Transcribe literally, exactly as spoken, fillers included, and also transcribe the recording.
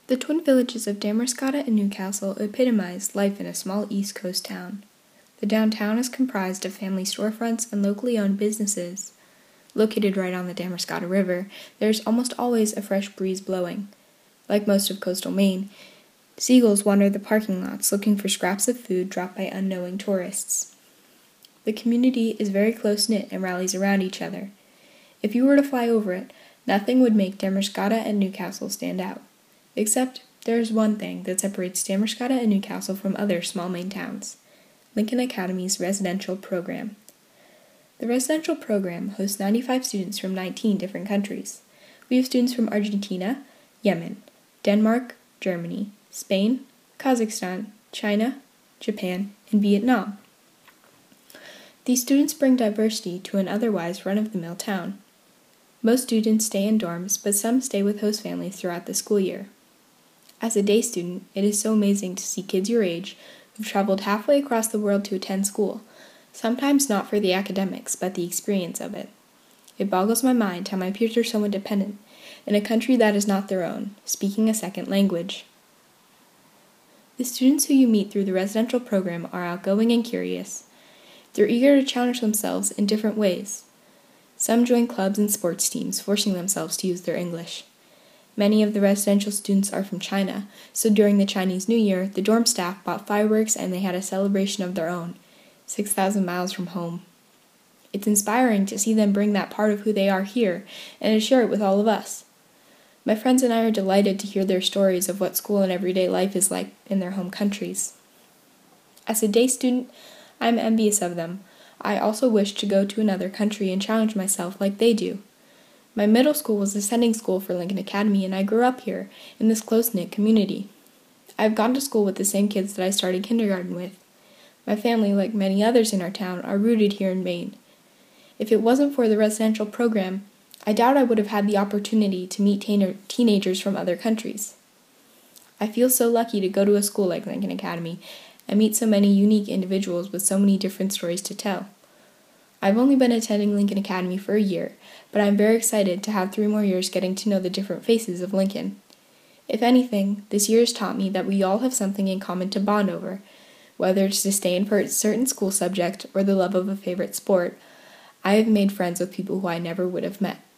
The twin villages of Damariscotta and Newcastle epitomize life in a small East Coast town. The downtown is comprised of family storefronts and locally owned businesses. Located right on the Damariscotta River, there is almost always a fresh breeze blowing. Like most of coastal Maine, seagulls wander the parking lots looking for scraps of food dropped by unknowing tourists. The community is very close-knit and rallies around each other. If you were to fly over it, nothing would make Damariscotta and Newcastle stand out. Except there is one thing that separates Damariscotta and Newcastle from other small Maine towns: Lincoln Academy's residential program. The residential program hosts ninety-five students from nineteen different countries. We have students from Argentina, Yemen, Denmark, Germany, Spain, Kazakhstan, China, Japan, and Vietnam. These students bring diversity to an otherwise run-of-the-mill town. Most students stay in dorms, but some stay with host families throughout the school year. As a day student, it is so amazing to see kids your age who've traveled halfway across the world to attend school, sometimes not for the academics, but the experience of it. It boggles my mind how my peers are so independent, in a country that is not their own, speaking a second language. The students who you meet through the residential program are outgoing and curious. They're eager to challenge themselves in different ways. Some join clubs and sports teams, forcing themselves to use their English. Many of the residential students are from China, so during the Chinese New Year, the dorm staff bought fireworks and they had a celebration of their own, six thousand miles from home. It's inspiring to see them bring that part of who they are here and to share it with all of us. My friends and I are delighted to hear their stories of what school and everyday life is like in their home countries. As a day student, I'm envious of them. I also wish to go to another country and challenge myself like they do. My middle school was the sending school for Lincoln Academy, and I grew up here, in this close-knit community. I've gone to school with the same kids that I started kindergarten with. My family, like many others in our town, are rooted here in Maine. If it wasn't for the residential program, I doubt I would have had the opportunity to meet teen- teenagers from other countries. I feel so lucky to go to a school like Lincoln Academy and meet so many unique individuals with so many different stories to tell. I've only been attending Lincoln Academy for a year, but I'm very excited to have three more years getting to know the different faces of Lincoln. If anything, this year has taught me that we all have something in common to bond over, whether it's disdain for a certain school subject or the love of a favorite sport. I have made friends with people who I never would have met.